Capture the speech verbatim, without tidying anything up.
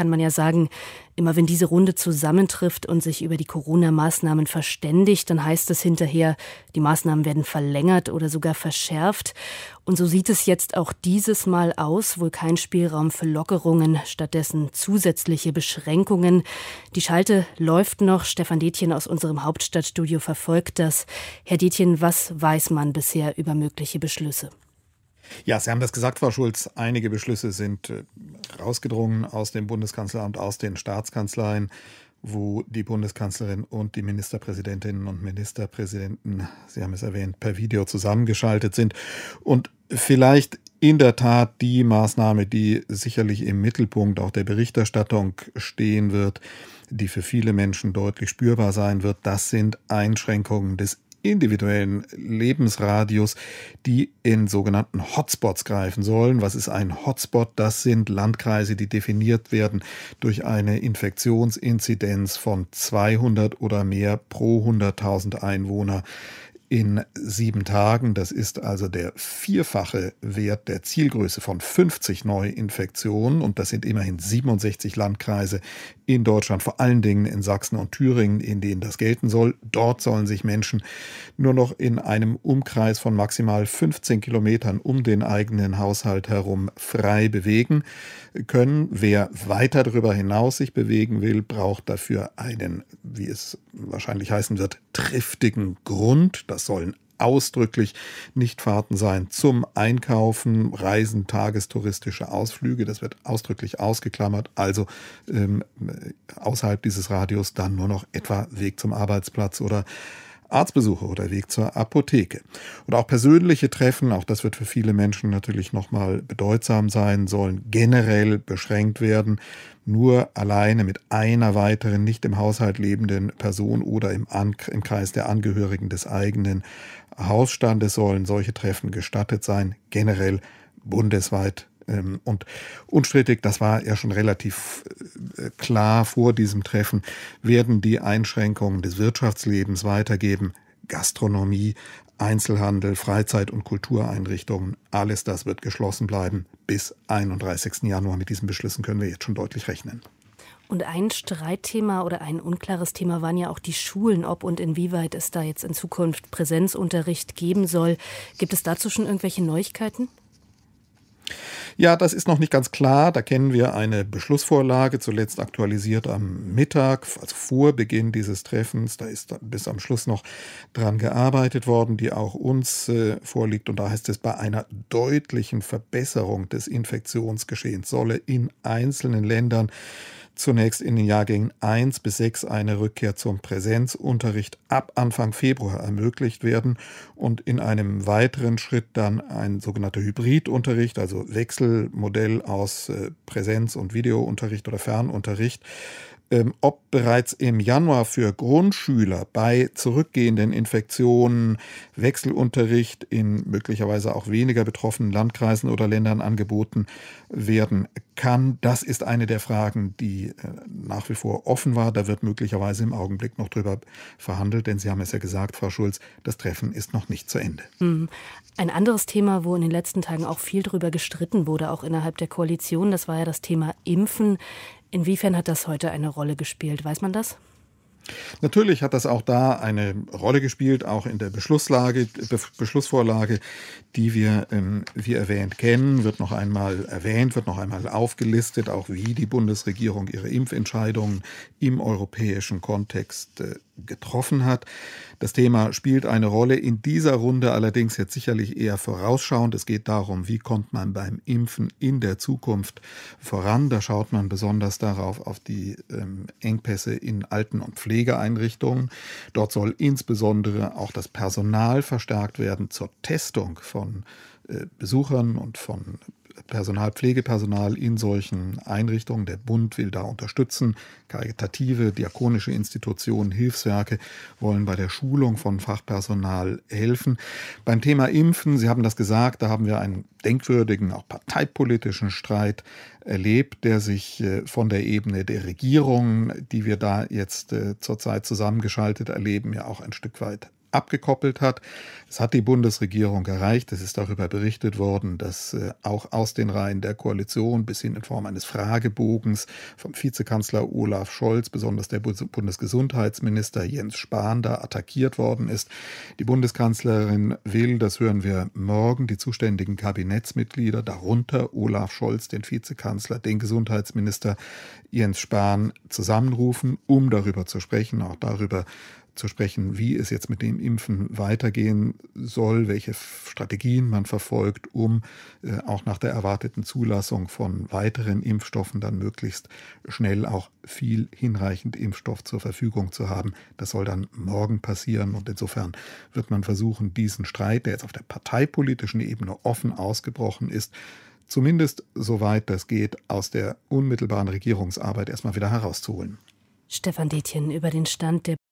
kann man ja sagen, immer wenn diese Runde zusammentrifft und sich über die Corona-Maßnahmen verständigt, dann heißt es hinterher, die Maßnahmen werden verlängert oder sogar verschärft. Und so sieht es jetzt auch dieses Mal aus, wohl kein Spielraum für Lockerungen, stattdessen zusätzliche Beschränkungen. Die Schalte läuft noch. Stefan Detjen aus unserem Hauptstadtstudio verfolgt das. Herr Detjen, was weiß man bisher über mögliche Beschlüsse? Ja, Sie haben das gesagt, Frau Schulz. Einige Beschlüsse sind äh, rausgedrungen aus dem Bundeskanzleramt, aus den Staatskanzleien, wo die Bundeskanzlerin und die Ministerpräsidentinnen und Ministerpräsidenten, Sie haben es erwähnt, per Video zusammengeschaltet sind. Und vielleicht in der Tat die Maßnahme, die sicherlich im Mittelpunkt auch der Berichterstattung stehen wird, die für viele Menschen deutlich spürbar sein wird, das sind Einschränkungen des individuellen Lebensradius, die in sogenannten Hotspots greifen sollen. Was ist ein Hotspot? Das sind Landkreise, die definiert werden durch eine Infektionsinzidenz von zweihundert oder mehr pro hunderttausend Einwohner in sieben Tagen. Das ist also der vierfache Wert der Zielgröße von fünfzig Neuinfektionen. Und das sind immerhin siebenundsechzig Landkreise in Deutschland, vor allen Dingen in Sachsen und Thüringen, in denen das gelten soll. Dort sollen sich Menschen nur noch in einem Umkreis von maximal fünfzehn Kilometern um den eigenen Haushalt herum frei bewegen können. Wer weiter darüber hinaus sich bewegen will, braucht dafür einen, wie es wahrscheinlich heißen wird, triftigen Grund. Das sollen ausdrücklich Nichtfahrten sein zum Einkaufen, Reisen, tagestouristische Ausflüge. Das wird ausdrücklich ausgeklammert. Also ähm, außerhalb dieses Radius dann nur noch etwa Weg zum Arbeitsplatz oder Arztbesuche oder Weg zur Apotheke. Und auch persönliche Treffen, auch das wird für viele Menschen natürlich nochmal bedeutsam sein, sollen generell beschränkt werden. Nur alleine mit einer weiteren nicht im Haushalt lebenden Person oder im, An- im Kreis der Angehörigen des eigenen Hausstandes sollen solche Treffen gestattet sein, generell bundesweit. Und unstrittig, das war ja schon relativ klar vor diesem Treffen, werden die Einschränkungen des Wirtschaftslebens weitergeben. Gastronomie, Einzelhandel, Freizeit- und Kultureinrichtungen, alles das wird geschlossen bleiben bis einunddreißigsten Januar. Mit diesen Beschlüssen können wir jetzt schon deutlich rechnen. Und ein Streitthema oder ein unklares Thema waren ja auch die Schulen, ob und inwieweit es da jetzt in Zukunft Präsenzunterricht geben soll. Gibt es dazu schon irgendwelche Neuigkeiten? Ja, das ist noch nicht ganz klar. Da kennen wir eine Beschlussvorlage, zuletzt aktualisiert am Mittag, also vor Beginn dieses Treffens. Da ist bis am Schluss noch dran gearbeitet worden, die auch uns äh, vorliegt. Und da heißt es, bei einer deutlichen Verbesserung des Infektionsgeschehens solle in einzelnen Ländern zunächst in den Jahrgängen eins bis sechs eine Rückkehr zum Präsenzunterricht ab Anfang Februar ermöglicht werden und in einem weiteren Schritt dann ein sogenannter Hybridunterricht, also Wechselmodell aus Präsenz- und Videounterricht oder Fernunterricht. Ob bereits im Januar für Grundschüler bei zurückgehenden Infektionen Wechselunterricht in möglicherweise auch weniger betroffenen Landkreisen oder Ländern angeboten werden kann, das ist eine der Fragen, die nach wie vor offen war. Da wird möglicherweise im Augenblick noch drüber verhandelt, denn Sie haben es ja gesagt, Frau Schulz, das Treffen ist noch nicht zu Ende. Ein anderes Thema, wo in den letzten Tagen auch viel drüber gestritten wurde, auch innerhalb der Koalition, das war ja das Thema Impfen. Inwiefern hat das heute eine Rolle gespielt? Weiß man das? Natürlich hat das auch da eine Rolle gespielt, auch in der Beschlusslage, Be- Beschlussvorlage, die wir, ähm, wie erwähnt, kennen, wird noch einmal erwähnt, wird noch einmal aufgelistet, auch wie die Bundesregierung ihre Impfentscheidungen im europäischen Kontext äh, getroffen hat. Das Thema spielt eine Rolle, in dieser Runde allerdings jetzt sicherlich eher vorausschauend. Es geht darum, wie kommt man beim Impfen in der Zukunft voran. Da schaut man besonders darauf, auf die ähm, Engpässe in Alten- und Pflegeeinrichtungen. Dort soll insbesondere auch das Personal verstärkt werden zur Testung von äh, Besuchern und von Personal, Pflegepersonal in solchen Einrichtungen. Der Bund will da unterstützen. Karitative, diakonische Institutionen, Hilfswerke wollen bei der Schulung von Fachpersonal helfen. Beim Thema Impfen, Sie haben das gesagt, da haben wir einen denkwürdigen, auch parteipolitischen Streit erlebt, der sich von der Ebene der Regierung, die wir da jetzt zurzeit zusammengeschaltet erleben, ja auch ein Stück weit abgekoppelt hat. Es hat die Bundesregierung erreicht. Es ist darüber berichtet worden, dass äh, auch aus den Reihen der Koalition bis hin in Form eines Fragebogens vom Vizekanzler Olaf Scholz, besonders der Bundesgesundheitsminister Jens Spahn, da attackiert worden ist. Die Bundeskanzlerin will, das hören wir morgen, die zuständigen Kabinettsmitglieder, darunter Olaf Scholz, den Vizekanzler, den Gesundheitsminister Jens Spahn, zusammenrufen, um darüber zu sprechen, auch darüber zu sprechen, wie es jetzt mit dem Impfen weitergehen soll, welche Strategien man verfolgt, um äh, auch nach der erwarteten Zulassung von weiteren Impfstoffen dann möglichst schnell auch viel hinreichend Impfstoff zur Verfügung zu haben. Das soll dann morgen passieren und insofern wird man versuchen, diesen Streit, der jetzt auf der parteipolitischen Ebene offen ausgebrochen ist, zumindest soweit das geht, aus der unmittelbaren Regierungsarbeit erstmal wieder herauszuholen. Stefan Detjen über den Stand der